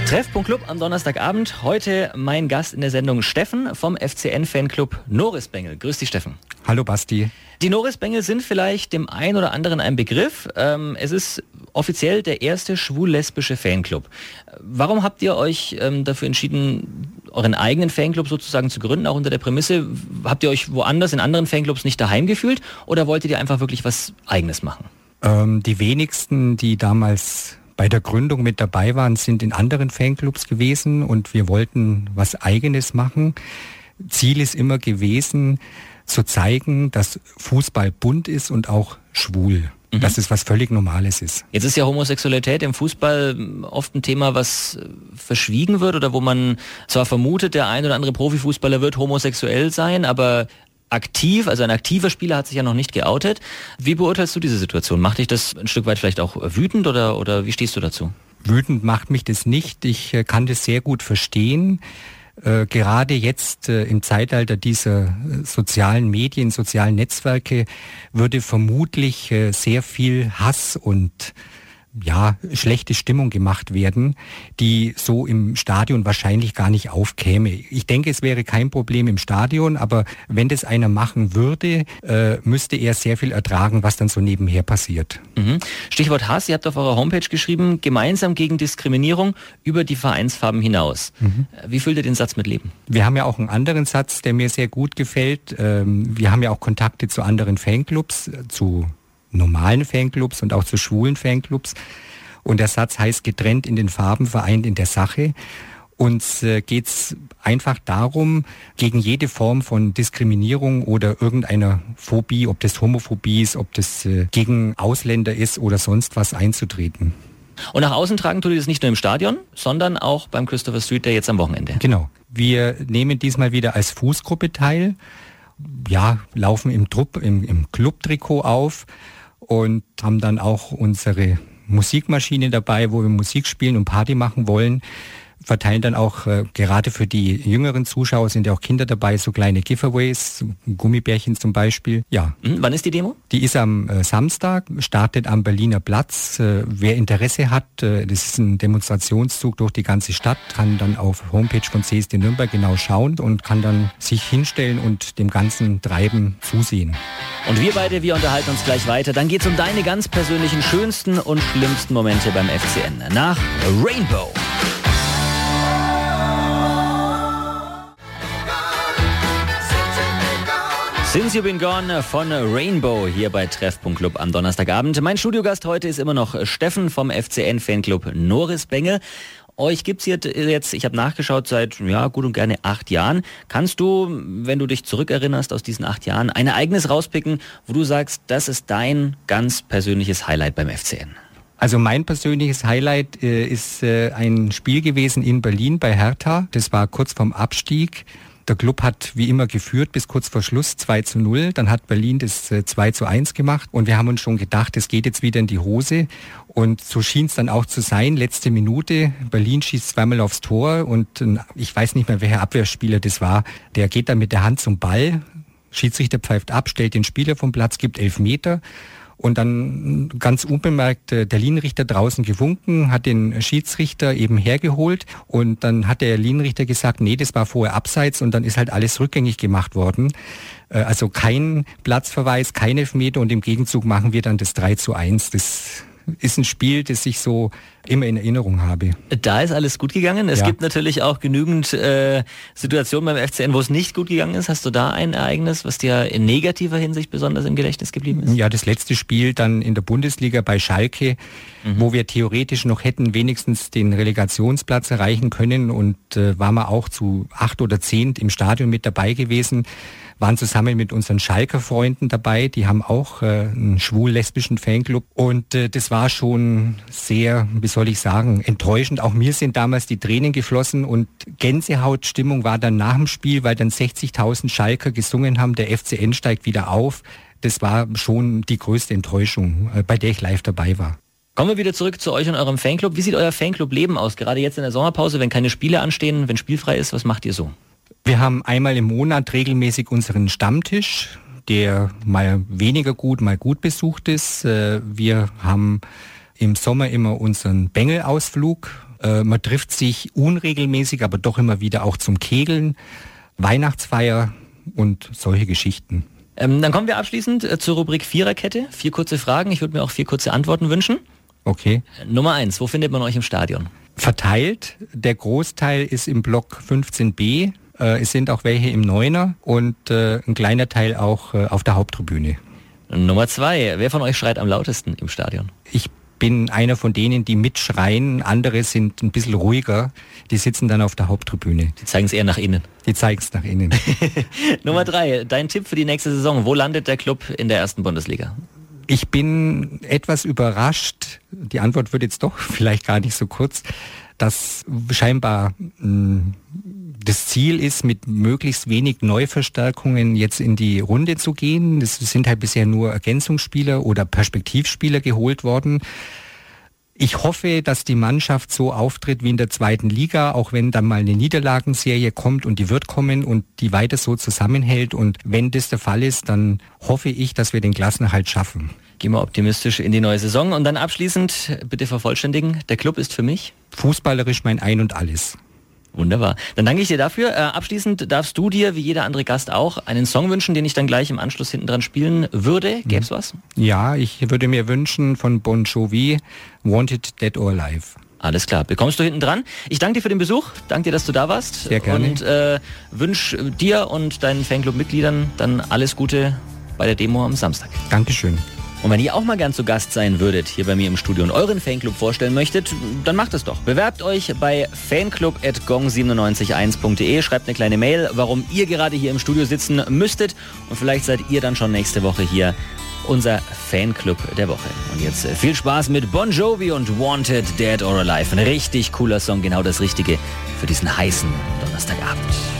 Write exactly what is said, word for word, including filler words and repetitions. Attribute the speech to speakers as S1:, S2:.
S1: Treff.Club am Donnerstagabend. Heute mein Gast in der Sendung Steffen vom F C N-Fanclub Norris Bengel. Grüß dich, Steffen.
S2: Hallo, Basti.
S1: Die Norris Bengel sind vielleicht dem einen oder anderen ein Begriff. Ähm, es ist offiziell der erste schwul-lesbische Fanclub. Warum habt ihr euch ähm, dafür entschieden, euren eigenen Fanclub sozusagen zu gründen, auch unter der Prämisse? Habt ihr euch woanders in anderen Fanclubs nicht daheim gefühlt oder wolltet ihr einfach wirklich was Eigenes machen?
S2: Ähm, die wenigsten, die damals bei der Gründung mit dabei waren, sind in anderen Fanclubs gewesen und wir wollten was Eigenes machen. Ziel ist immer gewesen, zu zeigen, dass Fußball bunt ist und auch schwul. Mhm. Dass es was völlig Normales ist.
S1: Jetzt ist ja Homosexualität im Fußball oft ein Thema, was verschwiegen wird oder wo man zwar vermutet, der ein oder andere Profifußballer wird homosexuell sein, aber aktiv, also ein aktiver Spieler hat sich ja noch nicht geoutet. Wie beurteilst du diese Situation? Macht dich das ein Stück weit vielleicht auch wütend oder, oder wie stehst du dazu?
S2: Wütend macht mich das nicht. Ich äh, kann das sehr gut verstehen. Äh, gerade jetzt äh, im Zeitalter dieser äh, sozialen Medien, sozialen Netzwerke würde vermutlich äh, sehr viel Hass und ja, schlechte Stimmung gemacht werden, die so im Stadion wahrscheinlich gar nicht aufkäme. Ich denke, es wäre kein Problem im Stadion, aber wenn das einer machen würde, äh, müsste er sehr viel ertragen, was dann so nebenher passiert.
S1: Mhm. Stichwort Hass, ihr habt auf eurer Homepage geschrieben, gemeinsam gegen Diskriminierung über die Vereinsfarben hinaus. Mhm. Wie füllt ihr den Satz mit Leben?
S2: Wir haben ja auch einen anderen Satz, der mir sehr gut gefällt. Ähm, wir haben ja auch Kontakte zu anderen Fanclubs, zu normalen Fanclubs und auch zu schwulen Fanclubs. Und der Satz heißt, getrennt in den Farben, vereint in der Sache. Uns äh, geht es einfach darum, gegen jede Form von Diskriminierung oder irgendeiner Phobie, ob das Homophobie ist, ob das äh, gegen Ausländer ist oder sonst was, einzutreten.
S1: Und nach außen tragen tut ihr das nicht nur im Stadion, sondern auch beim Christopher Street Day jetzt am Wochenende.
S2: Genau. Wir nehmen diesmal wieder als Fußgruppe teil. Ja, laufen im Trupp, im, im Clubtrikot auf und haben dann auch unsere Musikmaschine dabei, wo wir Musik spielen und Party machen wollen. Verteilen dann auch, äh, gerade für die jüngeren Zuschauer sind ja auch Kinder dabei, so kleine Giveaways, so Gummibärchen zum Beispiel. Ja.
S1: Mhm. Wann ist die Demo?
S2: Die ist am äh, Samstag, startet am Berliner Platz. Äh, wer Interesse hat, äh, das ist ein Demonstrationszug durch die ganze Stadt, kann dann auf Homepage von C S D Nürnberg genau schauen und kann dann sich hinstellen und dem ganzen Treiben zusehen.
S1: Und wir beide, wir unterhalten uns gleich weiter. Dann geht's um deine ganz persönlichen schönsten und schlimmsten Momente beim F C N. Nach Rainbow. Since You've Been Gone von Rainbow hier bei Treff.Club am Donnerstagabend. Mein Studiogast heute ist immer noch Steffen vom F C N-Fanclub Norris Bengel. Euch gibt's hier jetzt, ich habe nachgeschaut, seit ja gut und gerne acht Jahren. Kannst du, wenn du dich zurückerinnerst aus diesen acht Jahren, ein Ereignis rauspicken, wo du sagst, das ist dein ganz persönliches Highlight beim F C N?
S2: Also mein persönliches Highlight äh, ist äh, ein Spiel gewesen in Berlin bei Hertha. Das war kurz vorm Abstieg. Der Club hat wie immer geführt bis kurz vor Schluss zwei zu null. Dann hat Berlin das zwei zu eins gemacht und wir haben uns schon gedacht, es geht jetzt wieder in die Hose. Und so schien es dann auch zu sein. Letzte Minute, Berlin schießt zweimal aufs Tor und ich weiß nicht mehr, welcher Abwehrspieler das war. Der geht dann mit der Hand zum Ball, Schiedsrichter pfeift ab, stellt den Spieler vom Platz, gibt elf Meter. Und dann ganz unbemerkt der Linienrichter draußen gewunken, hat den Schiedsrichter eben hergeholt und dann hat der Linienrichter gesagt, nee, das war vorher abseits und dann ist halt alles rückgängig gemacht worden. Also kein Platzverweis, kein Elfmeter und im Gegenzug machen wir dann das drei zu eins. Das ist ein Spiel, das ich so immer in Erinnerung habe.
S1: Da ist alles gut gegangen. Es ja. gibt natürlich auch genügend äh, Situationen beim F C N, wo es nicht gut gegangen ist. Hast du da ein Ereignis, was dir in negativer Hinsicht besonders im Gedächtnis geblieben ist?
S2: Ja, das letzte Spiel dann in der Bundesliga bei Schalke, mhm. wo wir theoretisch noch hätten wenigstens den Relegationsplatz erreichen können und äh, waren wir auch zu acht oder zehn im Stadion mit dabei gewesen. Waren zusammen mit unseren Schalker Freunden dabei, die haben auch äh, einen schwul-lesbischen Fanclub und äh, das war schon sehr, wie soll ich sagen, enttäuschend. Auch mir sind damals die Tränen geflossen und Gänsehautstimmung war dann nach dem Spiel, weil dann sechzigtausend Schalker gesungen haben, der F C N steigt wieder auf. Das war schon die größte Enttäuschung, äh, bei der ich live dabei war.
S1: Kommen wir wieder zurück zu euch und eurem Fanclub. Wie sieht euer Fanclub-Leben aus? Gerade jetzt in der Sommerpause, wenn keine Spiele anstehen, wenn spielfrei ist, was macht ihr so?
S2: Wir haben einmal im Monat regelmäßig unseren Stammtisch, der mal weniger gut, mal gut besucht ist. Wir haben im Sommer immer unseren Bengel-Ausflug. Äh, man trifft sich unregelmäßig, aber doch immer wieder auch zum Kegeln, Weihnachtsfeier und solche Geschichten.
S1: Ähm, dann kommen wir abschließend äh, zur Rubrik Viererkette. Vier kurze Fragen. Ich würde mir auch vier kurze Antworten wünschen.
S2: Okay.
S1: Nummer eins, wo findet man euch im Stadion?
S2: Verteilt. Der Großteil ist im Block fünfzehn b. Äh, es sind auch welche im Neuner und äh, ein kleiner Teil auch äh, auf der Haupttribüne.
S1: Nummer zwei, wer von euch schreit am lautesten im Stadion?
S2: Ich bin einer von denen, die mitschreien. Andere sind ein bisschen ruhiger. Die sitzen dann auf der Haupttribüne.
S1: Die zeigen es eher nach innen.
S2: Die zeigen es nach innen.
S1: Nummer drei, dein Tipp für die nächste Saison. Wo landet der Club in der ersten Bundesliga?
S2: Ich bin etwas überrascht. Die Antwort wird jetzt doch vielleicht gar nicht so kurz, dass scheinbar mh, das Ziel ist, mit möglichst wenig Neuverstärkungen jetzt in die Runde zu gehen. Es sind halt bisher nur Ergänzungsspieler oder Perspektivspieler geholt worden. Ich hoffe, dass die Mannschaft so auftritt wie in der zweiten Liga, auch wenn dann mal eine Niederlagenserie kommt und die wird kommen und die weiter so zusammenhält. Und wenn das der Fall ist, dann hoffe ich, dass wir den Klassenerhalt schaffen.
S1: Gehen wir optimistisch in die neue Saison. Und dann abschließend, bitte vervollständigen, der Club ist für mich?
S2: Fußballerisch mein Ein und Alles.
S1: Wunderbar. Dann danke ich dir dafür. Äh, abschließend darfst du dir, wie jeder andere Gast auch, einen Song wünschen, den ich dann gleich im Anschluss hinten dran spielen würde. Gäb's was?
S2: Ja, ich würde mir wünschen von Bon Jovi, Wanted, Dead or Alive.
S1: Alles klar, bekommst du hinten dran. Ich danke dir für den Besuch, danke dir, dass du da warst.
S2: Sehr gerne.
S1: Und äh, wünsche dir und deinen Fanclub-Mitgliedern dann alles Gute bei der Demo am Samstag.
S2: Dankeschön.
S1: Und wenn ihr auch mal gern zu Gast sein würdet, hier bei mir im Studio und euren Fanclub vorstellen möchtet, dann macht es doch. Bewerbt euch bei fanclub at gong neun sieben eins punkt de, schreibt eine kleine Mail, warum ihr gerade hier im Studio sitzen müsstet und vielleicht seid ihr dann schon nächste Woche hier unser Fanclub der Woche. Und jetzt viel Spaß mit Bon Jovi und Wanted, Dead or Alive. Ein richtig cooler Song, genau das Richtige für diesen heißen Donnerstagabend.